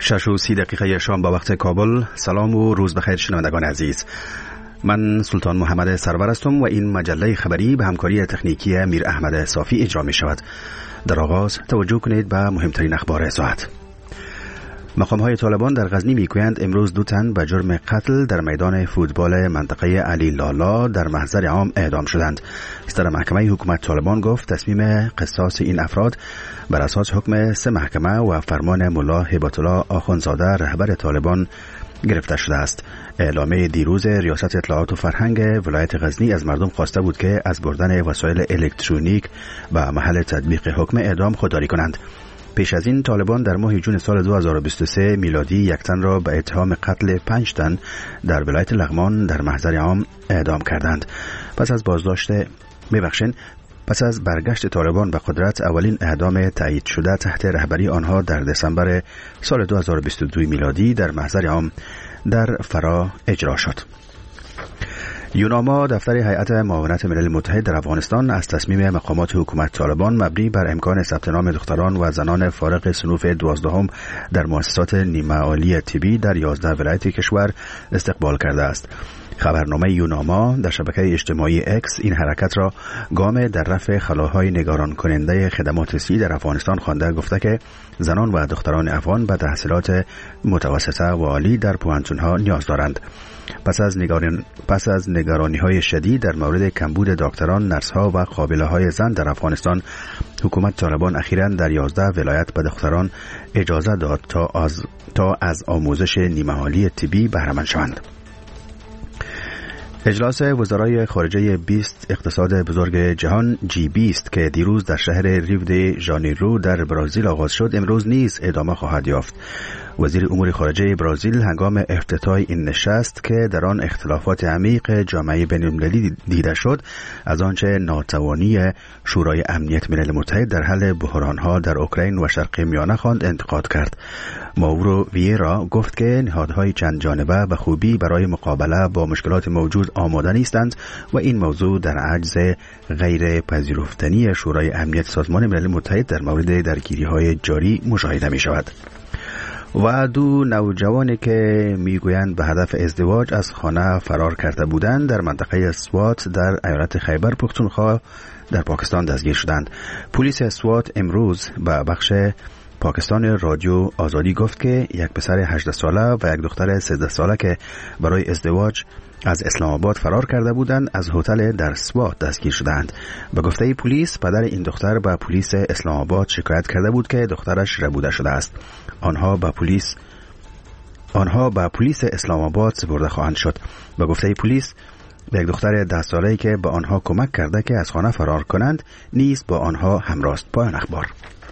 6:30 شام با وقت کابل. سلام و روز بخیر شنوندگان عزیز. من سلطان محمد سرور هستم و این مجله خبری به همکاری تکنیکی میر احمد صافی اجرا می شود. در آغاز توجه کنید به مهمترین اخبار ساعت. مقام‌های طالبان در غزنی میگویند امروز 2 تن به جرم قتل در میدان فوتبال منطقه علی لالا در محضر عام اعدام شدند. صدر محکمه حکومت طالبان گفت تصمیم قصاص این افراد بر اساس حکم 3 محکمه و فرمان ملا هیبت الله آخوندزاده رهبر طالبان گرفته شده است. اعلامیه دیروز ریاست اطلاعات و فرهنگ ولایت غزنی از مردم خواسته بود که از بردن وسایل الکترونیک به محل تطبیق حکم اعدام خودداری کنند. پیش از این طالبان در ماه جون سال 2023 میلادی 1 تن را به اتهام قتل 5 تن در ولایت لغمان در محضر عام اعدام کردند. پس از برگشت طالبان به قدرت اولین اعدام تایید شده تحت رهبری آنها در دسامبر سال 2022 میلادی در محضر عام در فرا اجرا شد. یوناما دفتر هیئت معاونت ملل متحد در افغانستان از تصمیم مقامات حکومت طالبان مبنی بر امکان ثبت نام دختران و زنان فارغ صنوف 12 در مؤسسات نیمه عالی طبی در 11 ولایت کشور استقبال کرده است. خبرنامه یوناما در شبکه اجتماعی اکس این حرکت را گام در رفع خلاهای نگران کننده خدمات صحی در افغانستان خوانده، گفته که زنان و دختران افغان به تحصیلات متوسطه و عالی در پوهنتون‌ها نیاز دارند. پس از نگرانی‌های شدید در مورد کمبود دکتران، نرس‌ها و قابله‌های زن در افغانستان، حکومت طالبان اخیراً در 11 ولایت به دختران اجازه داد تا از آموزش نیمه عالی طبی بهره مند شوند. اجلاس وزرای خارجه 20 اقتصاد بزرگ جهان G20 که دیروز در شهر ریو دی ژانیرو در برزیل آغاز شد امروز نیز ادامه خواهد یافت. وزیر امور خارجه برزیل هنگام افتتاح این نشست که در آن اختلافات عمیق جامعه بین‌المللی دیده شد، از آنچه ناتوانی شورای امنیت ملل متحد در حل بحران‌ها در اوکراین و شرق میانه خواند انتقاد کرد. ماورو ویرا گفت که نهادهای چند جانبه به خوبی برای مقابله با مشکلات موجود آماده نیستند و این موضوع در عجز غیر پذیرفتنی شورای امنیت سازمان ملل متحد در مورد درگیری‌های جاری مشاهده می‌شود. و 2 نوجوانی که میگویند به هدف ازدواج از خانه فرار کرده بودند در منطقه سوات در ایالت خیبر پختونخوا در پاکستان دستگیر شدند. پلیس سوات امروز به بخش پاکستان رادیو آزادی گفت که یک پسر 18 ساله و یک دختر 13 ساله که برای ازدواج از اسلام آباد فرار کرده بودند از هتل در سوات دستگیر شدند. به گفته پلیس پدر این دختر به پلیس اسلام آباد شکایت کرده بود که دخترش ربوده شده است. آنها به پلیس اسلام آباد سپرده خواهند شد. به گفته پلیس یک دختر 10 ساله‌ای که به آنها کمک کرده که از خانه فرار کنند نیز با آنها همراه است. پایان اخبار.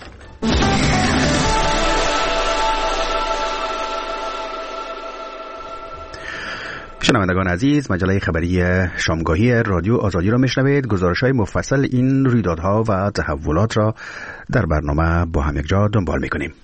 شنوندگان عزیز، مجله خبری شامگاهی رادیو آزادی را میشنوید. گزارش‌های مفصل این رویدادها و تحولات را در برنامه با هم یکجا دنبال می‌کنیم.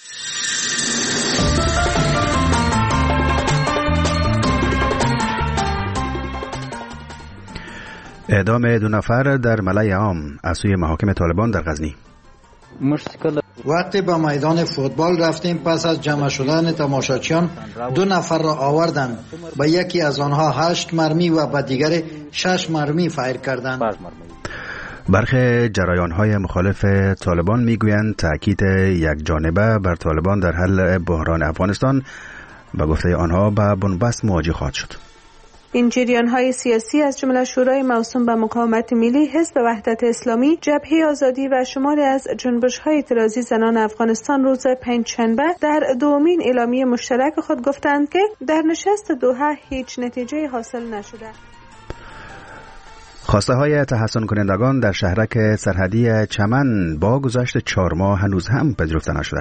اعدام 2 نفر در ملأ عام از سوی محاکم طالبان در غزنی. وقتی به میدان فوتبال رفتیم پس از جمع شدن تماشاچیان 2 نفر را آوردند. به یکی از آنها 8 مرمی و به دیگری 6 مرمی فایر کردند. برخی جریان‌های مخالف طالبان میگویند تأکید یک جانبه بر طالبان در حل بحران افغانستان به گفته آنها به بنبست مواجه خواهد شد. این جریان‌های سیاسی از جمله شورای موسوم به مقاومت ملی، حزب وحدت اسلامی، جبهه آزادی و شماری از جنبش‌های اعتراضی زنان افغانستان روز پنجشنبه در دومین اعلامیه مشترک خود گفتند که در نشست دوحه هیچ نتیجه حاصل نشده. خواسته های تحسن کنندگان در شهرک سرحدی چمن با گذشت 4 ماه هنوز هم پذیرفته نشده.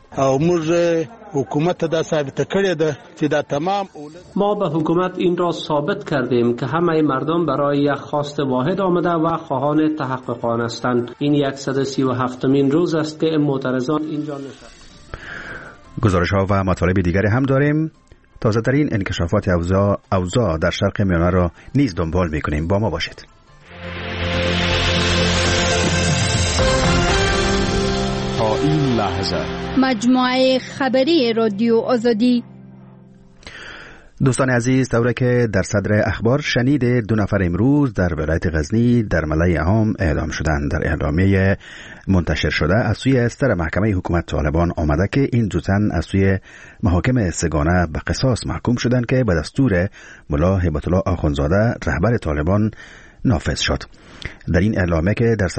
حکومت دا ثابت کړی ده چې دا تمام ما به حکومت این را ثابت کردیم که همه مردم برای یک خواست واحد آمده و خواهان تحقق آن هستند. این 137مین روز است که معترضان اینجا نشستند. گزارش ها و مطالب دیگری هم داریم. تازه ترین انکشافات اوضاع در شرق میانه را نیز دنبال میکنیم. با ما باشید. تا این لحظه مجموعه خبری رادیو آزادی. دوستان عزیز، طوری که در صدر اخبار شنید 2 نفر امروز در ولایت غزنی در ملای عام اعدام شدند. در اعلامیه منتشر شده از سوی استر محکمه حکومت طالبان آمده که این 2 تن از سوی محاکم سگانه به قصاص محکوم شدند که به دستور ملا هیبت الله آخوندزاده رهبر طالبان نافذ شد. در این اعلامیه که در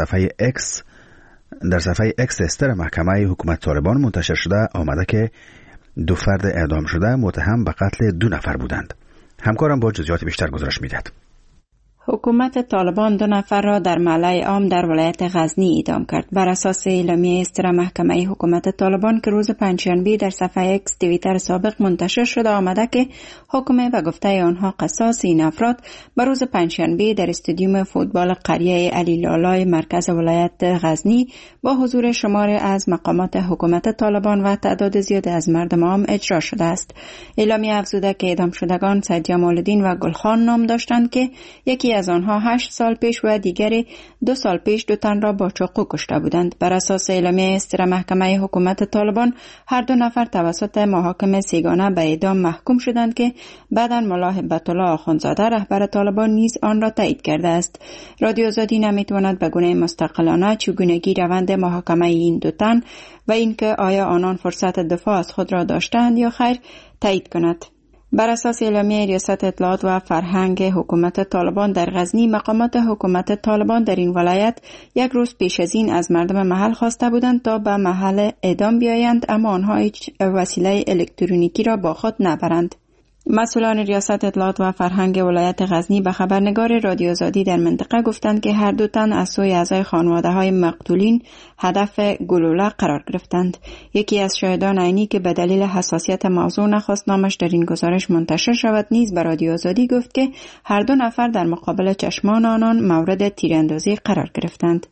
صفحه اکس استر محکمه حکومت طالبان منتشر شده آمده که 2 فرد اعدام شده متهم به قتل 2 نفر بودند. همکارم با جزئیات بیشتر گزارش می‌دهد. حکومت طالبان 2 نفر را در ملای عام در ولایت غزنی اعدام کرد. بر اساس اعلامیه استر محکمه حکومت طالبان که روز پنجشنبه در صفحه اکس توییتر سابق منتشر شده آمده که حکم به گفته آنها قصاص این افراد بر روز پنجشنبه در استادیوم فوتبال قریه علی لالای مرکز ولایت غزنی با حضور شماری از مقامات حکومت طالبان و تعداد زیاد از مردم عام اجرا شده است. اعلامیه افزوده که اعدام شدگان سید جمال الدین و گلخان نام داشتند که یکی از آنها 8 سال پیش و دیگری 2 سال پیش 2 تن را با چاقو کشته بودند. بر اساس اعلامیه استر محکمه حکومت طالبان هر 2 نفر توسط محاکم سگانه به اعدام محکوم شدند که بعداً ملا هیبت الله آخوندزاده رهبر طالبان نیز آن را تایید کرده است. رادیو آزادی نمیتواند به گونه مستقلانه چگونگی روند محاکمه این 2 تن و اینکه آیا آنان فرصت دفاع از خود را داشتند یا خیر تایید کند. بر اساس اعلامیه ریاست اطلاعات و فرهنگ حکومت طالبان در غزنی مقامات حکومت طالبان در این ولایت 1 روز پیش از این از مردم محل خواسته بودند تا به محل اعدام بیایند، اما آنها هیچ وسیله الکترونیکی را با خود نبرند. مسئولان ریاست اطلاعات و فرهنگ ولایت غزنی به خبرنگار رادیو آزادی در منطقه گفتند که هر 2 تن از سوی اعضای خانواده‌های مقتولین هدف گلوله قرار گرفتند. یکی از شاهدان عینی که به دلیل حساسیت موضوع نخواست نامش در این گزارش منتشر شود نیز به رادیو آزادی گفت که هر 2 نفر در مقابل چشمان آنان مورد تیراندازی قرار گرفتند.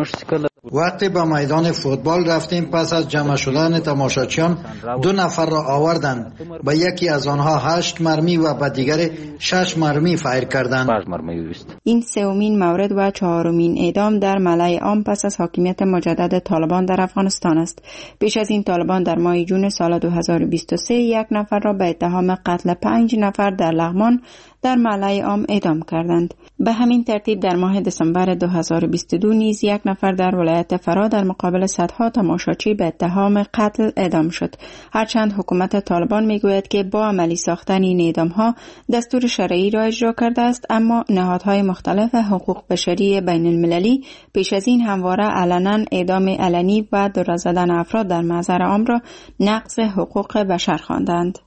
وقتی به میدان فوتبال رفتیم پس از جمع شدن تماشاچیان 2 نفر را آوردند. به یکی از آنها 8 مرمی و به دیگر 6 مرمی فایر کردند. این 3مین مورد و 4مین اعدام در ملای عام پس از حاکمیت مجدد طالبان در افغانستان است. پیش از این طالبان در ماه جون سال 2023 1 نفر را به اتهام قتل 5 نفر در لغمان در ملای عام اعدام کردند. به همین ترتیب در ماه دسامبر 2022 نیز 1 نفر در ولایت فرا در مقابل صدها تماشاچی به اتهام قتل اعدام شد. هرچند حکومت طالبان میگوید که با عملی ساختن این اعدام‌ها دستور شرعی را اجرا کرده است، اما نهادهای مختلف حقوق بشری بین المللی پیش از این همواره علنا اعدام علنی و دور زدن افراد در محضر عام را نقض حقوق بشر خواندند.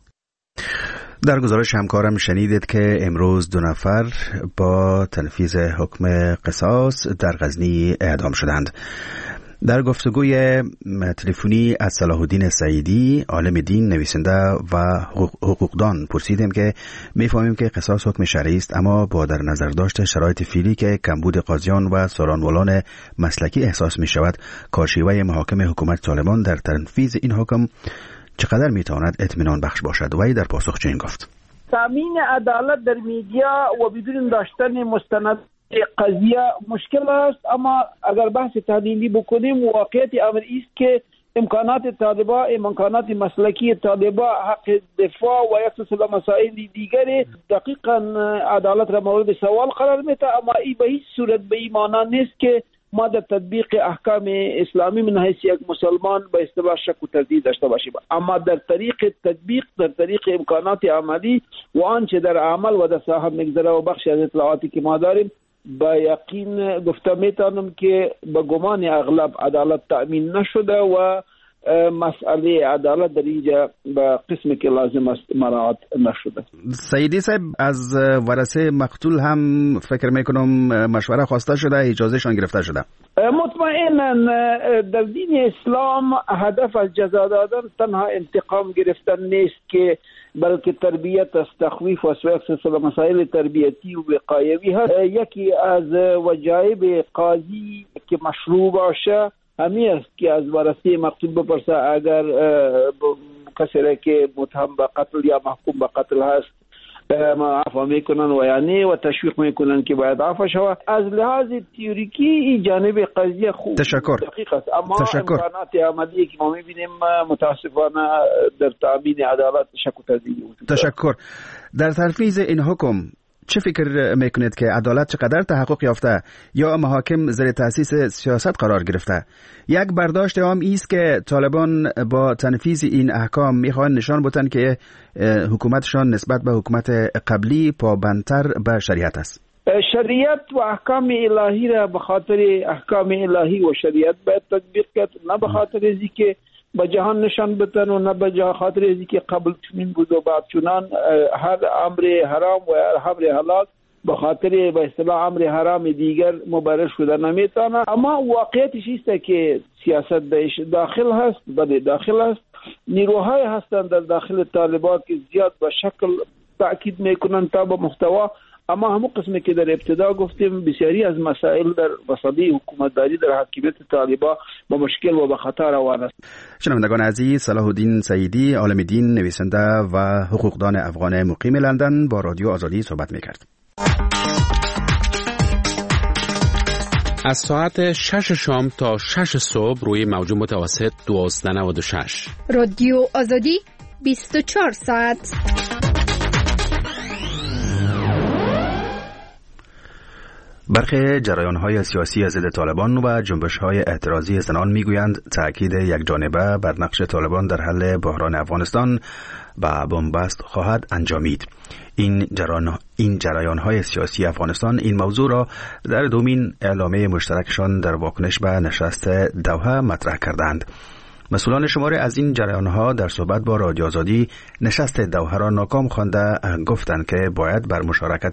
در گزارش همکارم شنیدید که امروز 2 نفر با تنفیذ حکم قصاص در غزنی اعدام شدند. در گفتگوی تلفنی از صلاح الدین سعیدی عالم دین، نویسنده و حقوقدان پرسیدیم که میفهمیم که قصاص حکم شرعی است، اما با در نظر داشت شرایط فعلی که کمبود قاضیان و سالن‌ولان مسلکی احساس می شود، کارشیوه محاکم حکومت طالبان در تنفیذ این حکم چقدر میتواند اطمینان بخش باشد؟ و در پاسخ چنین گفت: تامین عدالت در میدیا و بدون داشتن مستند قضیه مشکل است، اما اگر بحث تحلیلی بکنیم واقعیت امر است که امکانات طالبا، امکانات مسلکی طالبا، حق دفاع و یک سلسله مسائل دیگری دقیقاً عدالت را مورد سوال قرار میده، اما این به هیچ صورت به این معنی نیست که ما در تطبیق احکام اسلامی من حیث یک مسلمان به اصطلاح شک و تردید داشته باشیم، اما در طریق تطبیق، در طریق امکانات عملی و آنچه در عمل و در ساحه میگذره و بخشی از اطلاعاتی که ما داریم، با یقین گفته میتونم که به گمان اغلب عدالت تأمین نشده و مسئله عدالت در اینجا به قسمی که لازم است مراعات نشده. سیدی صاحب، از ورثه مقتول هم فکر میکنم مشوره خواسته شده، اجازهشان گرفته شده. مطمئنا در دین اسلام هدف از جزا دادن تنها انتقام گرفتن نیست که بلکه تربیت است، تخویف و سلسله مسائل تربیتی و وقایوی هست. یکی از وجایب قاضی که مشروع باشه همین است که از ورثه مقتول بپرسه اگر کسی که متهم به قتل یا محکوم به قتل هست عفو میکنن و یعنی و تشویق میکنن که باید عفو شود. از لحاظ تئوریکی این جانب قضیه خوب دقیق است، اما امکانات عملی که ما میبینیم متاسفانه در تامین عدالت شک و تردید وجود دارد. تشکر. در تنفیذ این حکم چه فکر میکنید که عدالت چقدر تحقق یافته یا محاکم زیر تأسیس سیاست قرار گرفته؟ یک برداشت عام است که طالبان با تنفیذ این احکام میخوان نشان بدن که حکومتشان نسبت به حکومت قبلی پابندتر به شریعت است. شریعت و احکام الهی را به خاطر احکام الهی و شریعت باید تطبیق کرد، نه به خاطر ازی که به جهان نشان بدن و نه به خاطر ازی که قبل چنین بود و بعد چنان. هر امر حرام و هر امر حلال به خاطر به اصطلاح امر حرام دیگر مبرر شده نمیتونه. اما واقعیتش است که سیاست داخل هست، بله داخل هست. نیروهای هستند در داخل طالبان که زیاد به شکل تاکید میکنن تا به محتوا، اما همون قسمی که در ابتدا گفتیم بسیاری از مسائل در وسطی حکومتداری در حاکمیت طالبان با مشکل و به خطر روان است. شنوندگان عزیز، صلاح الدین سعیدی عالم دین، نویسنده و حقوقدان افغان مقیم لندن با رادیو آزادی صحبت میکرد. از ساعت 6 شام تا 6 صبح روی موج متوسط 1296 رادیو آزادی 24 ساعت. برخی جریان‌های سیاسی ضد طالبان و جنبش‌های اعتراضی زنان می‌گویند تأکید یکجانبه بر نقش طالبان در حل بحران افغانستان با بنبست خواهد انجامید. این جریان‌های سیاسی افغانستان این موضوع را در دومین اعلامیه مشترکشان در واکنش به نشست دوحه مطرح کردند. مسئولان شماری از این جریان‌ها در صحبت با رادیو آزادی نشست دوحه را ناکام خوانده گفتند که باید بر مشارکت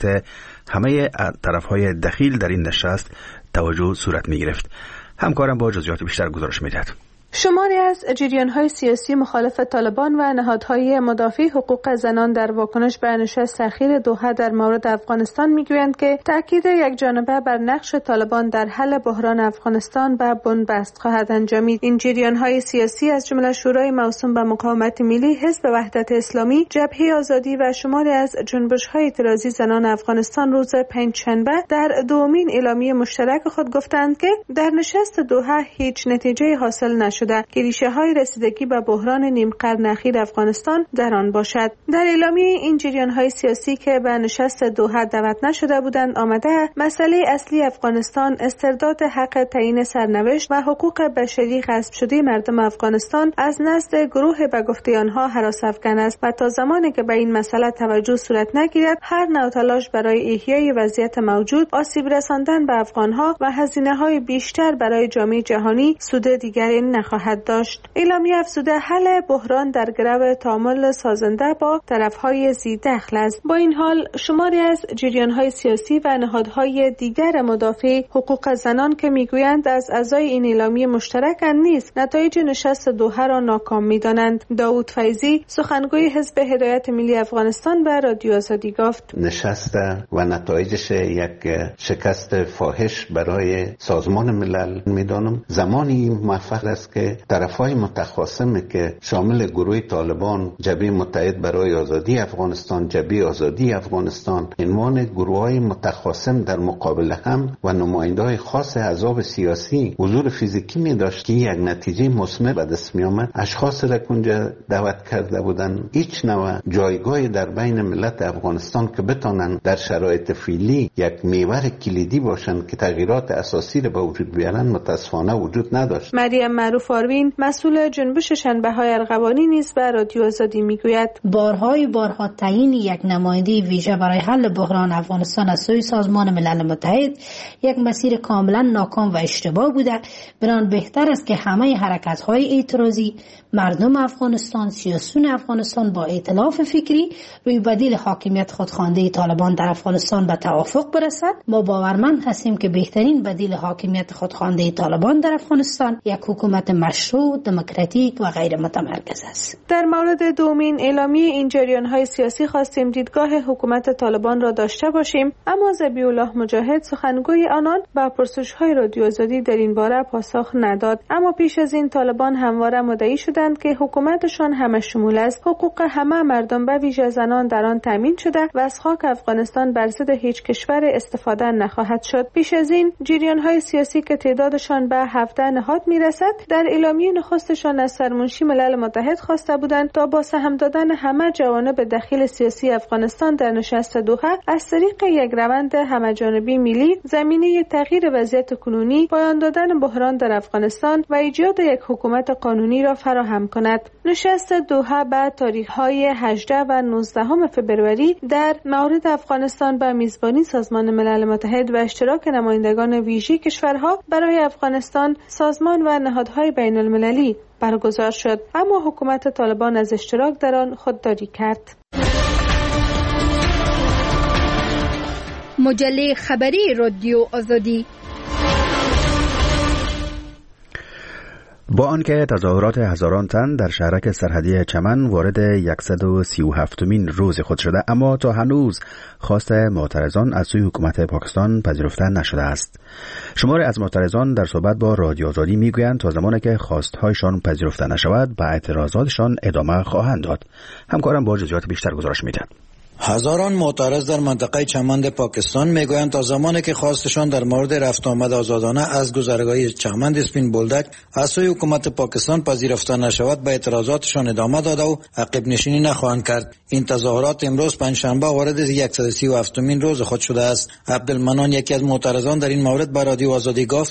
همه طرف‌های دخیل در این نشست توجه صورت می‌گرفت. همکارم با جزئیات بیشتر گزارش می‌دهد. شماری از جریان‌های سیاسی مخالف طالبان و نهادهای مدافع حقوق زنان در واکنش به نشست اخیر دوحه در مورد افغانستان می‌گویند که تأکید یکجانبه بر نقش طالبان در حل بحران افغانستان به بنبست خواهد انجامید. این جریان‌های سیاسی از جمله شورای موسوم به مقاومت ملی، حزب وحدت اسلامی، جبهه آزادی و شماری از جنبش‌های اعتراضی زنان افغانستان روز پنجشنبه در دومین اعلامیه مشترک خود گفتند که در نشست دوحه هیچ نتیجه حاصل نشده که ریشه‌های رسیدگی به بحران نیم قرن اخیر افغانستان در آن باشد. در اعلامیه این جریان‌های سیاسی که به نشست دوحه دعوت نشده بودند آمده مسئله اصلی افغانستان استرداد حق تعیین سرنوشت و حقوق بشری غصب شده مردم افغانستان از نزد گروه به گفته آنها هراس‌افکن است و تا زمانی که به این مسئله توجه صورت نگیرد هر نوع تلاش برای احیای وضعیت موجود آسیب رساندن به افغان‌ها و هزینه‌های بیشتر برای جامعه جهانی سود دیگری نخواهد داشت. اعلامیه افزوده حل بحران در گرو تعامل سازنده با طرف‌های ذی‌دخل است. با این حال شماری از جریان‌های سیاسی و نهادهای دیگر مدافع حقوق زنان که میگویند از اعضای این اعلامیه مشترک نیز نتایج نشست دوحه را ناکام می‌دانند. داوود فیضی سخنگوی حزب هدایت ملی افغانستان به رادیو آزادی گفت نشست و نتایجش یک شکست فاحش برای سازمان ملل می‌دانم. زمانی موفق است که طرفای متخاصم که شامل گروه طالبان، جبهه متحد برای آزادی افغانستان، جبهه آزادی افغانستان، عنوان گروه‌های متخاصم در مقابل هم و نماینده‌های خاص احزاب سیاسی حضور فیزیکی می داشت که یک نتیجه مثمر به دست می آمد. اشخاص را اونجا دعوت کرده بودند هیچ نوع جایگاهی در بین ملت افغانستان که بتونن در شرایط فعلی یک محور کلیدی باشند که تغییرات اساسی را به وجود بیارن متاسفانه وجود نداشت. مریم معروف آروین مسئول جنبش شنبه‌های ارغوانی نیز به رادیو آزادی میگوید بارها تعیین یک نماینده ویژه برای حل بحران افغانستان از سوی سازمان ملل متحد یک مسیر کاملا ناکام و اشتباه بوده. بران بهتر است که همه حرکت‌های اعتراضی مردم افغانستان، سیاسیون افغانستان با ائتلاف فکری روی بدیل حاکمیت خودخوانده طالبان در افغانستان به توافق برسد. ما باورمند هستیم که بهترین بدیل حاکمیت خودخوانده طالبان در افغانستان یک حکومت مشروع، دموکراتیک و غیر متمرکز است. در مورد دومین اعلامیه این جریان‌های سیاسی خواستیم دیدگاه حکومت طالبان را داشته باشیم، اما ذبیح الله مجاهد سخنگوی آنان با پرسش‌های رادیو آزادی در این باره پاسخ نداد. اما پیش از این طالبان همواره مدعی شدند که حکومتشان همه شمول است، حقوق همه مردم به ویژه زنان در آن تامین شده و از خاک افغانستان بر ضد هیچ کشور استفاده نخواهد شد. پیش از این جریان‌های سیاسی که تعدادشان به 17 نهاد میرسد، در اعلامیه نخستشان از سرمنشی ملل متحد خواسته بودند تا با سهم دادن همه جوانب دخیل سیاسی افغانستان در نشست دوحه از طریق یک روند همه‌جانبی ملی زمینه تغییر وضعیت کنونی، پایان دادن بحران در افغانستان و ایجاد یک حکومت قانونی را فراهم کند. نشست دوحه بعد تاریخ‌های 18 و 19 فبروری در مورد افغانستان به میزبانی سازمان ملل متحد و اشتراک نمایندگان ویژه کشورها برای افغانستان، سازمان و نهادهای بین المللی برگزار شد، اما حکومت طالبان از اشتراک در آن خودداری کرد. مجله خبری رادیو آزادی. با آنکه تظاهرات هزاران تن در شهرک سرحدی چمن وارد 137مین روز خود شده، اما تا هنوز خواست معترضان از سوی حکومت پاکستان پذیرفته نشده است. شماری از معترضان در صحبت با رادیو آزادی میگویند تا زمانی که خواستهایشان پذیرفته نشود به اعتراضاتشان ادامه خواهند داد. همکارم با جزئیات بیشتر گزارش میده. هزاران معترض در منطقه چمند پاکستان میگویند تا زمانی که خواستشان در مورد رفت آمد آزادانه از گذرگاهی چمند اسپین بولدک از سوی حکومت پاکستان پذیرفته نشود به اعتراضاتشان ادامه داده و عقب نشینی نخواهند کرد. این تظاهرات امروز پنجشنبه وارد 137مین روز خود شده است. عبدالمنان یکی از معترضان در این مورد به رادیو آزادی گفت: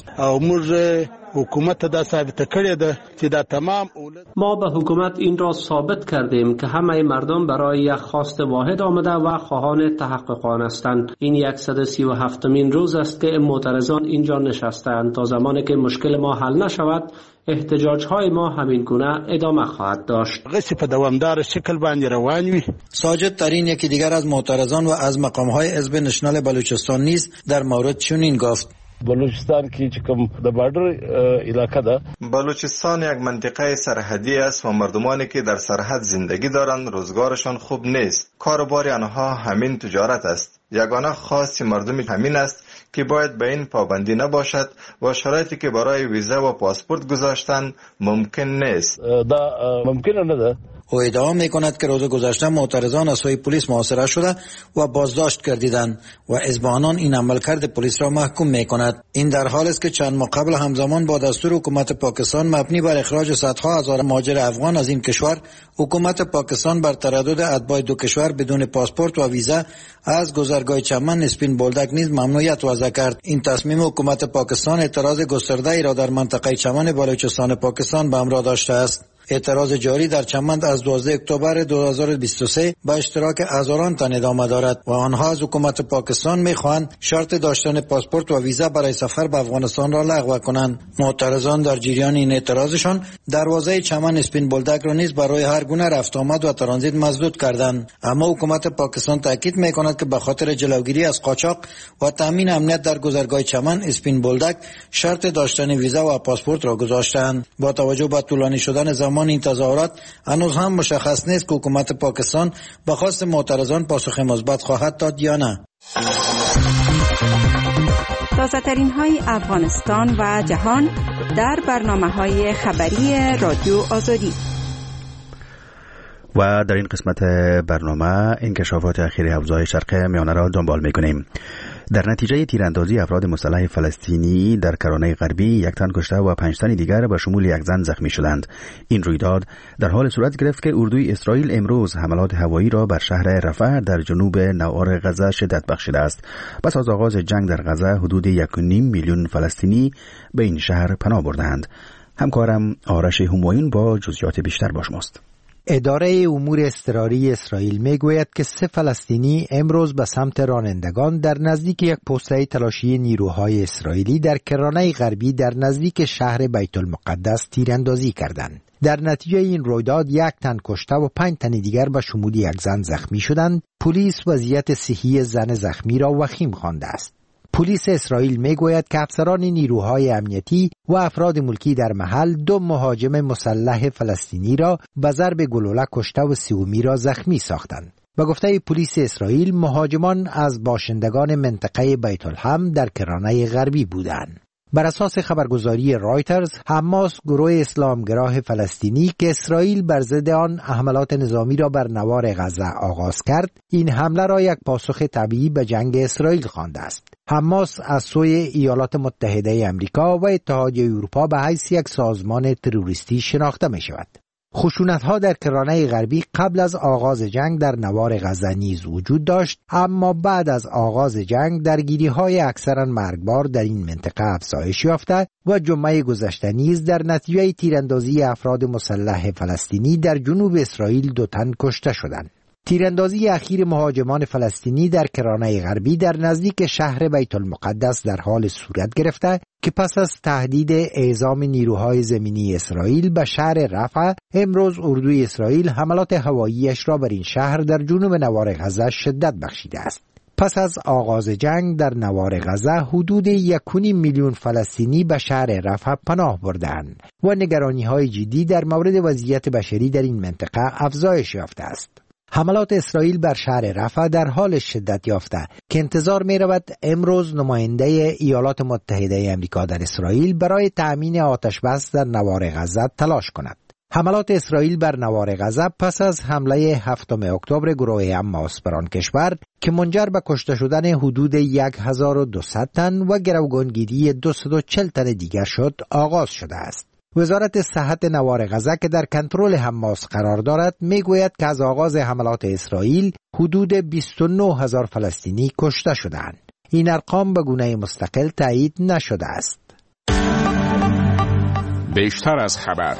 حکومت دا ثابت کړی ده چې دا تمام ما به حکومت این را ثابت کردیم که همه مردم برای یک خواست واحد آمده و خواهان تحقق آن هستند. این 137مین روز است که معترضان اینجا نشستند. تا زمانی که مشکل ما حل نشود احتجاج‌های ما همین گونه ادامه خواهد داشت. غسی په دوامدار شکل باندې روان وي. ساجد ترین یکی دیگر از معترضان و از مقام‌های حزب نشنال بلوچستان نیز در مورد چنین گفت: بلوچستان کی چې کوم د بارډر علاقه ده، بلوچستان یک منطقه سرحدی است و مردمانی که در سرحد زندگی دارند روزگارشان خوب نیست. کاروبار آنها همین تجارت است. یگانه خواست مردم همین است که باید به این پابندی نباشد و شرایطی که برای ویزا و پاسپورت گذاشتن ممکن نیست. دا ممکن نه ده. او ادعا میکند که روز گذشته معترضان از سوی پلیس محاصره شده و بازداشت گردیدند و ازبانان این عملکرد پلیس را محکوم میکند. این در حالی است که چند ماه قبل همزمان با دستور حکومت پاکستان مبنی بر اخراج صدها هزار مهاجر افغان از این کشور، حکومت پاکستان بر تردد اتباع دو کشور بدون پاسپورت و ویزا از گذرگاه چمن اسپین بولدک نیز ممنوعیت وضع کرد. این تصمیم حکومت پاکستان اعتراض گسترده‌ای را در منطقه چمن بلوچستان پاکستان به همراه داشته است. اعتراض جاری در چمند از 12 اکتبر 2023 با اشتراک هزاران تن ادامه دارد و آنها از حکومت پاکستان می‌خواهند شرط داشتن پاسپورت و ویزا برای سفر به افغانستان را لغو کنند. معترضان در جریان این اعتراضشان دروازه چمن اسپین بولدک را نیز برای هر گونه رفت آمد و ترانزیت مسدود کردند، اما حکومت پاکستان تاکید می‌کند که به خاطر جلوگیری از قاچاق و تامین امنیت در گذرگاه چمن اسپین بولدک شرط داشتن ویزا و پاسپورت را گذاشتند. با توجه به طولانی شدن زمان این تظاهرات هنوز هم مشخص نیست که حکومت پاکستان به خواست معترضان پاسخ مثبت خواهد داد یا نه. تازه‌ترین های افغانستان و جهان در برنامه‌های خبری رادیو آزادی. و در این قسمت برنامه انکشافات اخیر حوزه شرق میانه را دنبال می‌کنیم. در نتیجه تیراندازی افراد مسلح فلسطینی در کرانه غربی 1 تن کشته و 5 تن دیگر به شمول 1 زن زخمی شدند. این رویداد در حال صورت گرفت که اردوی اسرائیل امروز حملات هوایی را بر شهر رفح در جنوب نوار غزه شدت بخشیده است. پس از آغاز جنگ در غزه حدود 1.5 میلیون فلسطینی به این شهر پناه بردند. همکارم آرش همایون با جزئیات بیشتر با شماست. اداره امور اضطراری اسرائیل میگوید که 3 فلسطینی امروز به سمت رانندگان در نزدیک یک پوسته تلاشی نیروهای اسرائیلی در کرانه غربی در نزدیک شهر بیت المقدس تیراندازی کردند. در نتیجه این رویداد 1 تن کشته و 5 تن دیگر به شمول 1 زن زخمی شدند. پلیس وضعیت صحی زن زخمی را وخیم خوانده است. پلیس اسرائیل میگوید که افسران نیروهای امنیتی و افراد ملکی در محل 2 مهاجم مسلح فلسطینی را به ضرب گلوله کشته و 30 را زخمی ساختند. به گفته پلیس اسرائیل مهاجمان از باشندگان منطقه بیت الحم در کرانه غربی بودند. بر اساس خبرگزاری رایترز، حماس گروه اسلامگرا فلسطینی که اسرائیل بر ضد آن حملات نظامی را بر نوار غزه آغاز کرد، این حمله را یک پاسخ طبیعی به جنگ اسرائیل خوانده است. حماس از سوی ایالات متحده آمریکا و اتحادیه اروپا به حیث یک سازمان تروریستی شناخته می شود. خشونت‌ها در کرانه غربی قبل از آغاز جنگ در نوار غزه نیز وجود داشت، اما بعد از آغاز جنگ درگیری‌های اکثراً مرگبار در این منطقه افزایش یافته و جمعه گذشته نیز در نتیجه تیراندازی افراد مسلح فلسطینی در جنوب اسرائیل 2 تن کشته شدند. تیراندازی اخیر مهاجمان فلسطینی در کرانه غربی در نزدیک شهر بیت المقدس در حال صورت گرفته که پس از تهدید اعزام نیروهای زمینی اسرائیل به شهر رفح، امروز اردوی اسرائیل حملات هواییش را بر این شهر در جنوب نوار غزه شدت بخشیده است. پس از آغاز جنگ در نوار غزه حدود 1.5 میلیون فلسطینی به شهر رفح پناه بردند و نگرانی‌های جدی در مورد وضعیت بشری در این منطقه افزایش یافته است. حملات اسرائیل بر شهر رفح در حال شدت یافته که انتظار می رود امروز نماینده ایالات متحده آمریکا در اسرائیل برای تأمین آتش بس در نوار غزه تلاش کند. حملات اسرائیل بر نوار غزه پس از حمله 7 اکتبر گروه حماس بر آن کشور که منجر به کشته شدن حدود 1200 تن و گروگانگیری 240 تن دیگر شد آغاز شده است. وزارت صحت نوار غزه که در کنترل حماس قرار دارد میگوید که از آغاز حملات اسرائیل حدود 29,000 فلسطینی کشته شدند. این ارقام به گونه مستقل تایید نشده است. بیشتر از خبر.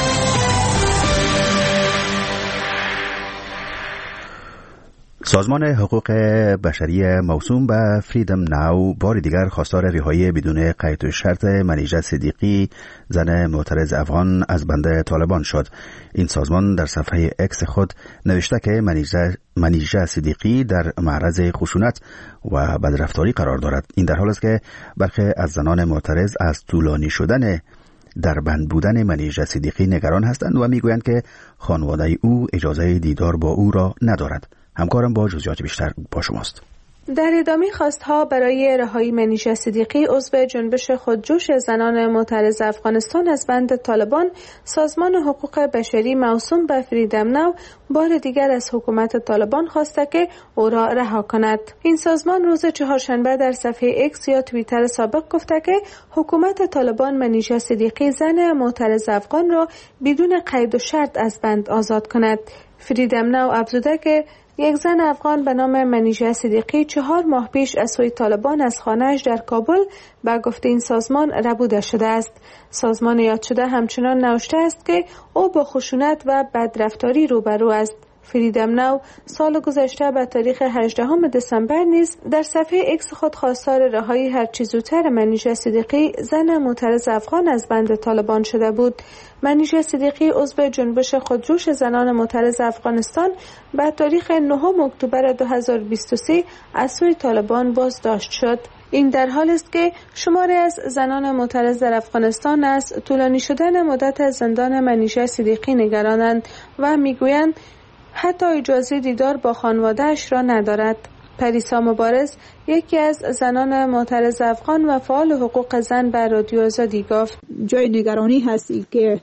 سازمان حقوق بشری موسوم به فریدم ناو بار دیگر خواستار رهایی بدون قید و شرط منیژه صدیقی، زن معترض افغان از بند طالبان شد. این سازمان در صفحه اکس خود نوشته که منیژه صدیقی در معرض خشونت و بدرفتاری قرار دارد. این در حالی است که برخی از زنان معترض از طولانی شدن در بند بودن منیژه صدیقی نگران هستند و میگویند که خانواده او اجازه دیدار با او را ندارد. همکارم با جزئیات بیشتر با شماست. در ادامه خواستها برای رهایی منیژه صدیقی، عضو جنبش خودجوش زنان معترض افغانستان از بند طالبان، سازمان حقوق بشری موسوم به فریدم ناو بار دیگر از حکومت طالبان خواسته که او را رها کند. این سازمان روز چهارشنبه در صفحه اکس یا توییتر سابق گفته که حکومت طالبان منیژه صدیقی، زن معترض افغان را بدون قید و شرط از بند آزاد کند. فریدم ناو افزوده که یک زن افغان به نام منیژه صدیقی 4 ماه پیش از سوی طالبان از خانه‌اش در کابل به گفته این سازمان ربوده شده است. سازمان یاد شده همچنان نوشته است که او با خشونت و بدرفتاری روبرو است. فریدم ناو سال گذشته به تاریخ 18 دسامبر نیز در صفحه اکس خود خواستار رهایی هرچه زودتر منیژه صدیقی، زن معترض افغان از بند طالبان شده بود. منیژه صدیقی عضو جنبش خودجوش زنان معترض افغانستان به تاریخ 9 اکتبر 2023 از سوی طالبان بازداشت شد. این در حالی است که شماری از زنان معترض در افغانستان از طولانی شدن مدت زندان منیژه صدیقی نگرانند و میگویند حتی اجازه دیدار با خانواده‌اش را ندارد. پریسا مبارز، یکی از زنان معترض افغان و فعال حقوق زن، به رادیو آزادی گفت جای نگرانی هست که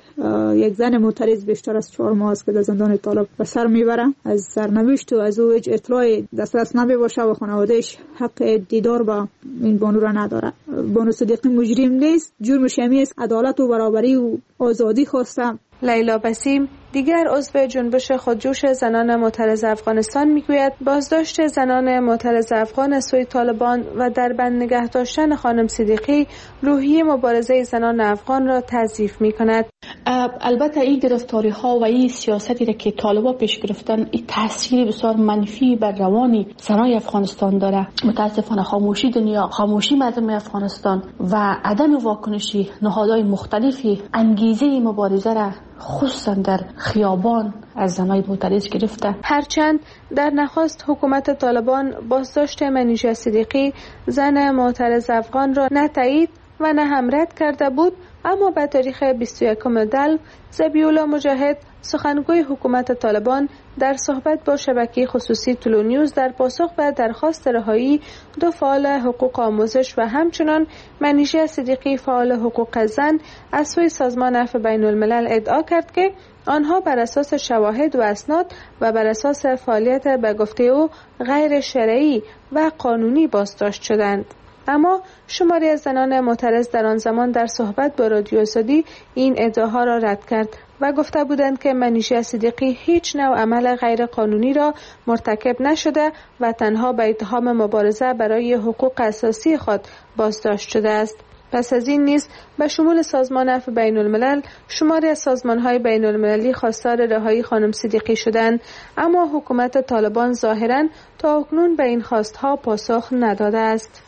یک زن معترض بیشتر از 4 ماه است که در زندان طالب به سر میبره. از سرنوشت و از او هیچ اطلاعی دسترس نمیباشه و خانوادهش حق دیدار با این بانو را نداره. بانو صدیقی مجرم نیست، جرمش همین است عدالت و برابری و آزادی خواستم. لیلا بسیم، دیگر عضو جنبش خودجوش زنان معترض افغانستان، میگوید بازداشت زنان معترض افغان از سوی طالبان و در بند نگه داشتن خانم صدیقی روحیه مبارزه زنان افغان را تضعیف می‌کند. البته این گرفتاری ها و این سیاستی را که طالبان پیش گرفتن، این تاثیر بسیار منفی بر روان زنان افغانستان داره. متاسفانه خاموشی دنیا، خاموشی مردم افغانستان و عدم واکنشی نهادهای مختلفی انگیزه مبارزه را خصوصا در خیابان از زنای معترض گرفته. هرچند در نخست حکومت طالبان بازداشت منیژه صدیقی زن معترض افغان را نه تایید و نه هم رد کرده بود، اما به تاریخ 21 دلو ذبیح‌الله مجاهد سخنگوی حکومت طالبان در صحبت با شبکه خصوصی طلوع نیوز در پاسخ به درخواست رهایی 2 فعال حقوق آموزش و همچنان منیژه صدیقی فعال حقوق زن از سوی سازمان عفو بین الملل ادعا کرد که آنها بر اساس شواهد و اسناد و بر اساس فعالیت به گفته او غیر شرعی و قانونی بازداشت شدند. اما شماری از زنان معترض در آن زمان در صحبت با رادیو آزادی این ادعاها را رد کرد و گفته بودند که منیژه صدیقی هیچ نوع عمل غیر قانونی را مرتکب نشده و تنها به اتهام مبارزه برای حقوق اساسی خود بازداشت شده است. پس از این نیز به شمول سازمان عفو بین الملل شماری از سازمان‌های بین المللی خواستار رهایی خانم صدیقی شدند، اما حکومت طالبان ظاهراً تا اکنون به این خواستها پاسخ نداده است.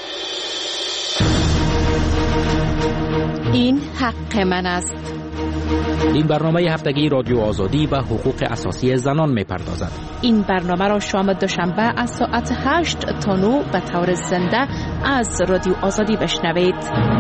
این حق من است. این برنامه هفتگی رادیو آزادی و حقوق اساسی زنان می‌پردازد. این برنامه را شام دوشنبه از ساعت 8 تا 9 به طور زنده از رادیو آزادی بشنوید.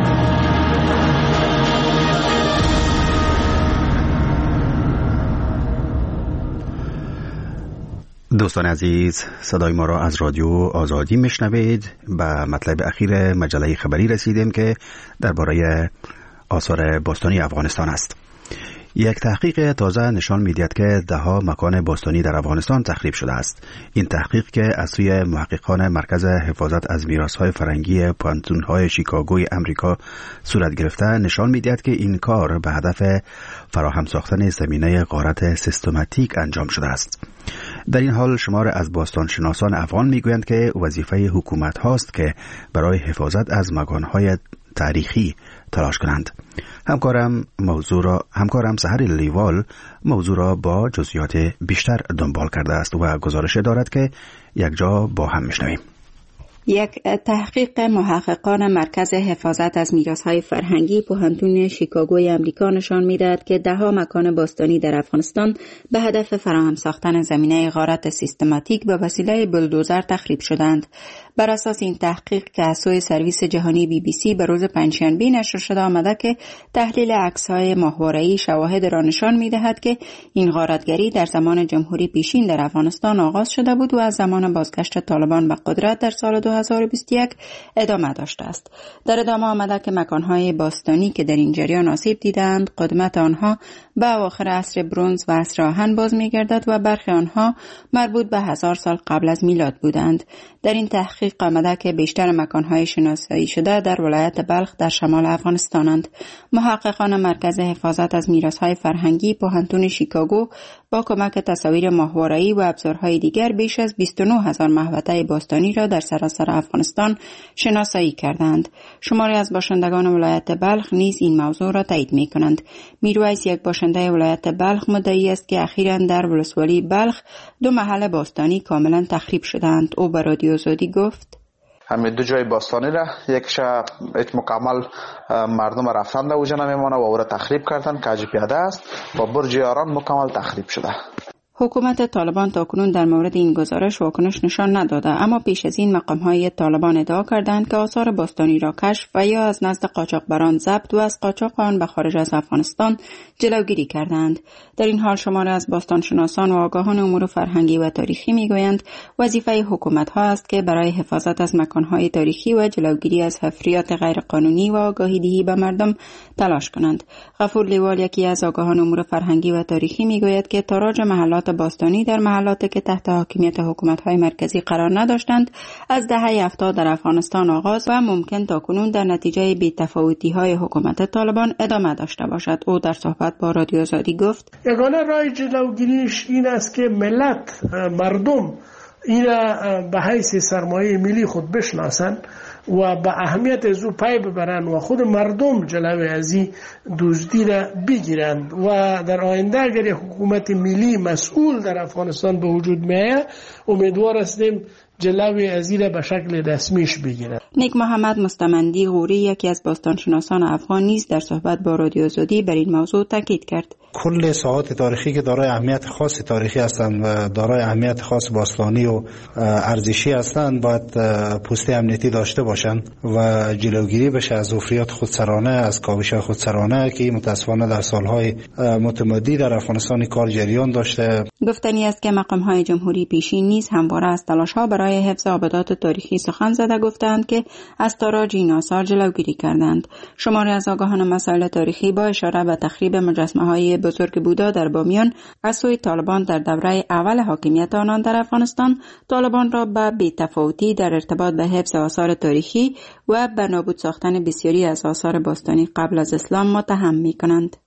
دوستان عزیز، صدای ما را از رادیو آزادی میشنوید. به مطلب اخیر مجله خبری رسیدیم که درباره آثار باستانی افغانستان است. یک تحقیق تازه نشان می‌دهد که ده‌ها مکان باستانی در افغانستان تخریب شده است. این تحقیق که از سوی محققان مرکز حفاظت از میراث‌های فرهنگی پانتون‌های شیکاگوی امریکا صورت گرفته نشان می‌دهد که این کار به هدف فراهم ساختن زمینه غارت سیستماتیک انجام شده است. در این حال شمار از باستانشناسان افغان می‌گویند که وظیفه حکومت هاست که برای حفاظت از مکان‌های تاریخی تلاش کنند. همکارم سحر لیوال موضوع را با جزئیات بیشتر دنبال کرده است و گزارش دارد که یک جا با هم میشنویم. یک تحقیق محققان مرکز حفاظت از میراث‌های فرهنگی پوهنتون شیکاگوی امریکا نشان می‌دهد که ده‌ها مکان باستانی در افغانستان به هدف فراهم ساختن زمینه غارت سیستماتیک به وسیله بلدوزر تخریب شدند. بر اساس این تحقیق که از سوی سرویس جهانی BBC به روز پنجشنبه نشر شده آمده که تحلیل عکس‌های ماهواره‌ای شواهد را نشان می‌دهد که این غارتگری در زمان جمهوری پیشین در افغانستان آغاز شده بود و از زمان بازگشت طالبان به قدرت در سال 2021 ادامه داشته است. در ادامه آمده که مکان‌های باستانی که در این جریان آسیب دیدند قدمت آنها به اواخر عصر برنز و عصر آهن باز می‌گردد و برخی آنها مربوط به 1000 سال قبل از میلاد بودند. در این تحقیق آمده که بیشتر مکان‌های شناسایی شده در ولایت بلخ در شمال افغانستانند. محققان مرکز حفاظت از میراث‌های فرهنگی پوهنتون شیکاگو با کمک تصاویر ماهواره‌ای و ابزارهای دیگر بیش از 29000 محوطه باستانی را در سراسر افغانستان شناسایی کردند. شماری از باشندگان ولایت بلخ نیز این موضوع را تایید می‌کنند. میرویس، یک باشنده ولایت بلخ، مدعی است که اخیراً در ولسوالی بلخ 2 محل باستانی کاملاً تخریب شدند. او به رادیو آزادی گفت: همین 2 جای باستانی را یکش هیچ مکمل مردم رفتن در اوجه نمیمانه و او را تخریب کردن که عجیب پیاده است و برج یاران مکمل تخریب شده. حکومت طالبان تاکنون در مورد این گزارش واکنش نشان نداده، اما پیش از این مقام‌های طالبان ادعا کردند که آثار باستانی را کشف و یا از نزد قاچاقبران ضبط و از قاچاق آن به خارج از افغانستان جلوگیری کردند. در این حال شماری از باستانشناسان و آگاهان امور فرهنگی و تاریخی میگویند وظیفه حکومت‌ها است که برای حفاظت از مکان‌های تاریخی و جلوگیری از حفریات غیرقانونی و آگاهی دهی به مردم تلاش کنند. غفور لیوال، یکی از آگاهان امور فرهنگی و تاریخی، میگوید که تاراج محلات باستانی در محلاتی که تحت حاکمیت حکومت‌های مرکزی قرار نداشتند از دهه 70 در افغانستان آغاز و ممکن تاکنون در نتیجه بی‌تفاوتی‌های حکومت طالبان ادامه داشته باشد. او در صحبت با رادیو آزادی گفت: یگانه راه جلوگیریش این است که ملت، مردم این به حیث سرمایه ملی خود بشناسند و به اهمیت از او پی ببرند و خود مردم جلوی از این دزدی را بگیرند و در آینده اگر حکومت ملی مسئول در افغانستان به وجود میآید امیدوار هستیم جلوی از این را به شکل رسمیش بگیرند. نیک محمد مستمندی غوری، یکی از باستانشناسان افغان، نیز در صحبت با رادیو آزادی بر این موضوع تاکید کرد. کل ساحات تاریخی که دارای اهمیت خاص تاریخی هستند و دارای اهمیت خاص باستانی و ارزشی هستند باید پوسته امنیتی داشته باشند و جلوگیری بشه از افراط خودسرانه، از کاوش خودسرانه که متاسفانه در سالهای متمادی در افغانستان کار جریان داشته. گفتنی است که مقام‌های جمهوری پیشین نیز همواره از تلاش‌ها برای حفظ آبادات تاریخی سخن زده، گفتند که از تاراج این آثار جلوگیری کردند. شماری از آگاهان مسائل تاریخی با اشاره به تخریب مجسمه‌های بزرگ بودا در بامیان از سوی طالبان در دوره اول حاکمیت آنان در افغانستان، طالبان را به بی‌تفاوتی در ارتباط به حفظ آثار تاریخی و به نابود ساختن بسیاری از آثار باستانی قبل از اسلام متهم می‌کنند.